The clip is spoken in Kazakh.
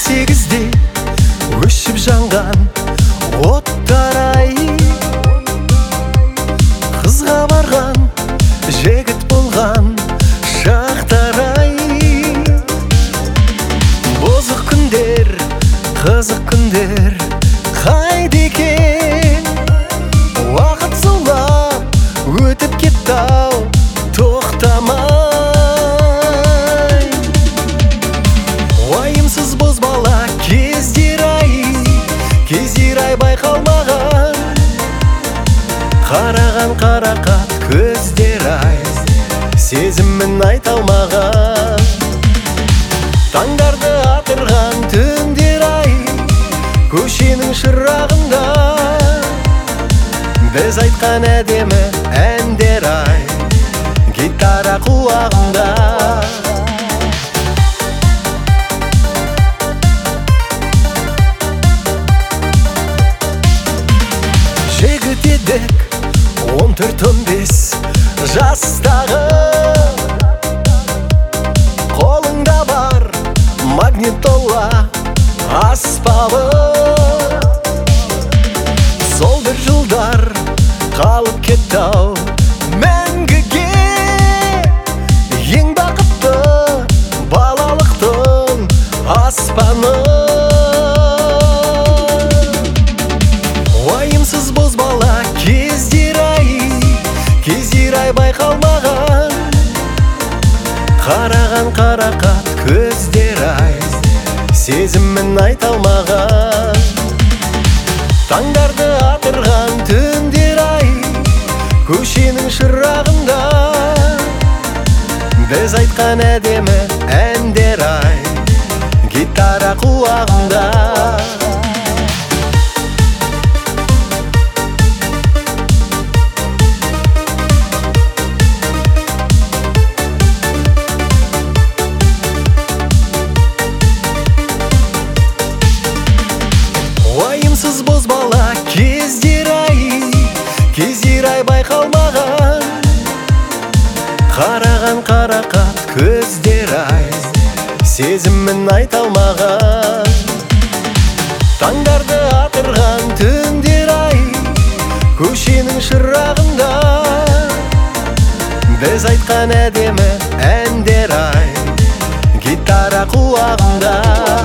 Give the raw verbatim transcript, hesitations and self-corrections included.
сегізде өшіп жанған оттар-ай, қызға барған жігіт болған шақтар-ай. Бозық күндер, қызық күндер қайда екен? Уақыт зулап өтіп кетті-ау тоқтамай. Уайымсыз бозбала кездер-ай, кездер-ай байқалмаған. Қараған қарақат көздер-ай, сезімін айта алмаған. Таңдарды атырған түндер-ай, көшенің шырағында біз айтқан әдемі әндер-ай, гитара құлағында. Жігіт едік он төрт он бес жастағы, қолыңда бар магнитола аспабы. Сол бір жылдар қалып кетті-ау мәңгіге, ең бақытты балалықтың аспаны. Уайымсыз бозбала кездер-ай, кездер-ай байқалмаған. Қараған қарақат көздер-ай, сезімін айта алмаған. Таңдарды атырған түндер-ай, көшенің шырағында біз айтқан әдемі әндер-ай, гитара құлағында. Уайымсыз бозбала кездер-ай, кездер-ай байқалмаған. Қараған қарақат көздер-ай, сезімін айта алмаған. Таңдарды атырған түндер-ай, көшенің шырағында біз айтқан әдемі әндер-ай, гитара құлағында.